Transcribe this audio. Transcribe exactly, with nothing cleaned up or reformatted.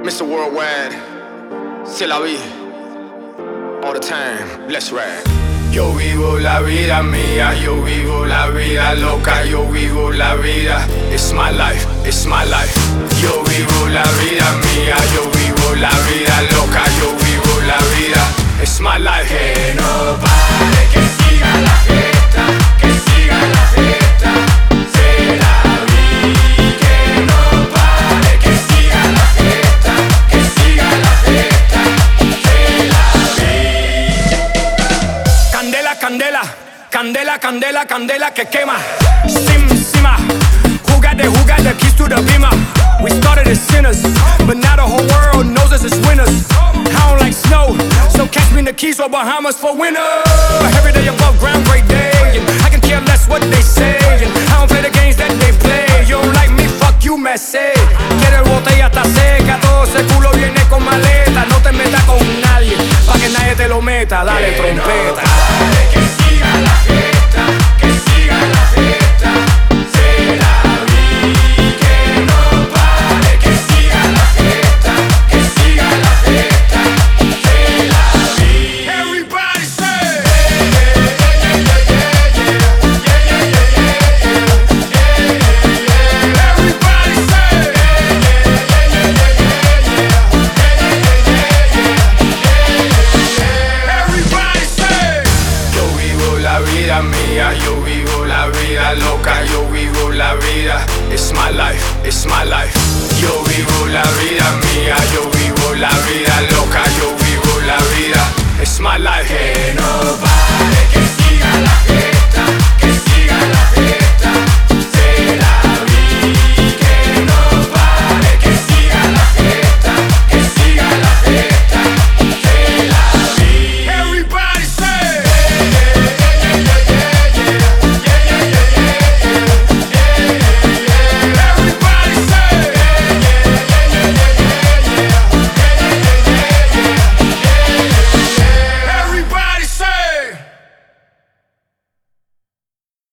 mister Worldwide, c'est la vie, all the time, let's ride. Yo vivo la vida mía, yo vivo la vida loca, yo vivo la vida, it's my life, it's my life. Yo vivo la vida mía, yo vivo la vida loca, yo vivo la vida, it's my life. Que no pare, que siga la fiesta, que siga la fiesta, c'est la vie. Que no pare, que siga la fiesta, que siga la fiesta, c'est la vie. Candela, candela, candela, candela, candela que quema. Sim, sima, who got the, who got the keys to the beamer? We started as sinners, but now the whole world knows us as winners. I don't like snow, so catch me in the Keys or Bahamas for winter. Every day above ground, great day, and I can care less what they say, and I don't play the games that they play. You don't like me, fuck you, Messi. Quiero el botella está seca, todo ese culo viene con maleta. No te metas con nadie, pa' que nadie te lo meta. Dale trompeta. Que siga la fiesta, que siga la fiesta, c'est la vie. Que no pare, que siga la fiesta, que siga la fiesta, c'est la vie. Everybody say, yeah, yeah, yeah, yeah, yeah, yeah, yeah, yeah, yeah, yeah, yeah. Everybody say, yeah, yeah, yeah, yeah, yeah, yeah, yeah, yeah, yeah, yeah. Everybody say, yo vivo la vida mía, yo vivo la vida loca, yo vivo la vida, it's my life, it's my life. Yo vivo la vida mía, yo vivo la vida loca, yo vivo la vida, it's my life.